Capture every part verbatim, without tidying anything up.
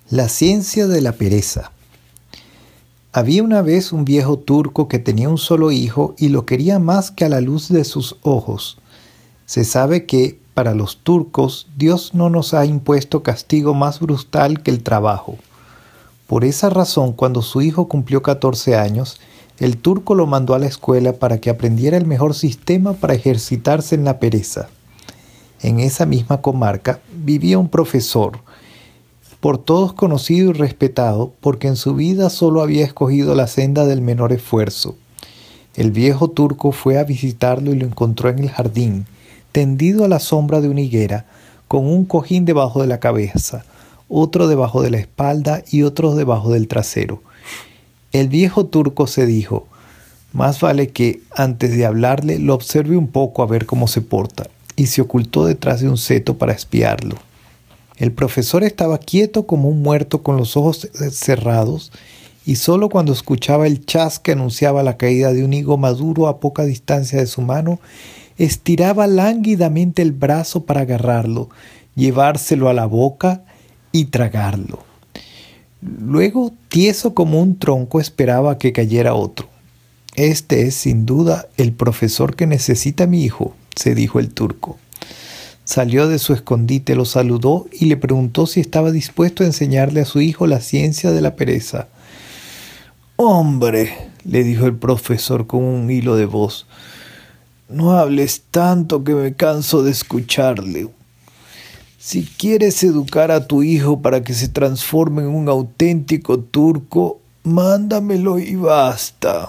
La ciencia de la pereza. Había una vez un viejo turco que tenía un solo hijo y lo quería más que a la luz de sus ojos. Se sabe que, para los turcos, Dios no nos ha impuesto castigo más brutal que el trabajo. Por esa razón, cuando su hijo cumplió catorce años, el turco lo mandó a la escuela para que aprendiera el mejor sistema para ejercitarse en la pereza. En esa misma comarca vivía un profesor, por todos conocido y respetado, porque en su vida solo había escogido la senda del menor esfuerzo. El viejo turco fue a visitarlo y lo encontró en el jardín, tendido a la sombra de una higuera, con un cojín debajo de la cabeza, otro debajo de la espalda y otro debajo del trasero. El viejo turco se dijo: más vale que, antes de hablarle, lo observe un poco a ver cómo se porta, y se ocultó detrás de un seto para espiarlo. El profesor estaba quieto como un muerto con los ojos cerrados, y solo cuando escuchaba el chas que anunciaba la caída de un higo maduro a poca distancia de su mano, estiraba lánguidamente el brazo para agarrarlo, llevárselo a la boca y tragarlo. Luego, tieso como un tronco, esperaba que cayera otro. «Este es, sin duda, el profesor que necesita mi hijo», se dijo el turco. Salió de su escondite, lo saludó y le preguntó si estaba dispuesto a enseñarle a su hijo la ciencia de la pereza. «Hombre», le dijo el profesor con un hilo de voz, «no hables tanto que me canso de escucharle. Si quieres educar a tu hijo para que se transforme en un auténtico turco, mándamelo y basta».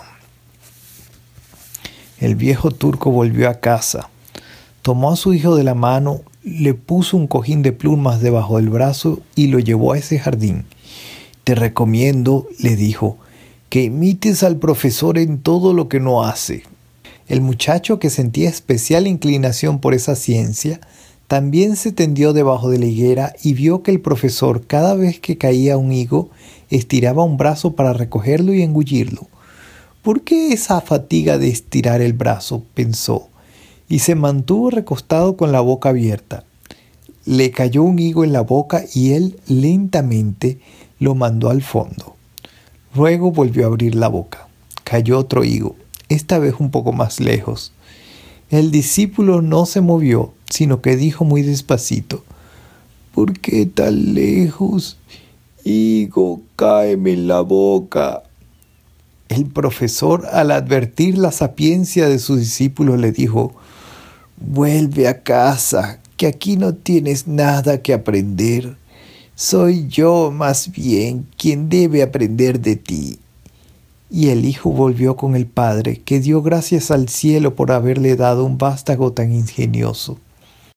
El viejo turco volvió a casa. Tomó a su hijo de la mano, le puso un cojín de plumas debajo del brazo y lo llevó a ese jardín. «Te recomiendo», le dijo, «que imites al profesor en todo lo que no hace». El muchacho, que sentía especial inclinación por esa ciencia, también se tendió debajo de la higuera y vio que el profesor, cada vez que caía un higo, estiraba un brazo para recogerlo y engullirlo. «¿Por qué esa fatiga de estirar el brazo?», pensó, y se mantuvo recostado con la boca abierta. Le cayó un higo en la boca y él lentamente lo mandó al fondo. Luego volvió a abrir la boca. Cayó otro higo, esta vez un poco más lejos. El discípulo no se movió, sino que dijo muy despacito: «¿Por qué tan lejos? Higo, cáeme en la boca». El profesor, al advertir la sapiencia de su discípulo, le dijo: «Vuelve a casa, que aquí no tienes nada que aprender. Soy yo, más bien, quien debe aprender de ti». Y el hijo volvió con el padre, que dio gracias al cielo por haberle dado un vástago tan ingenioso.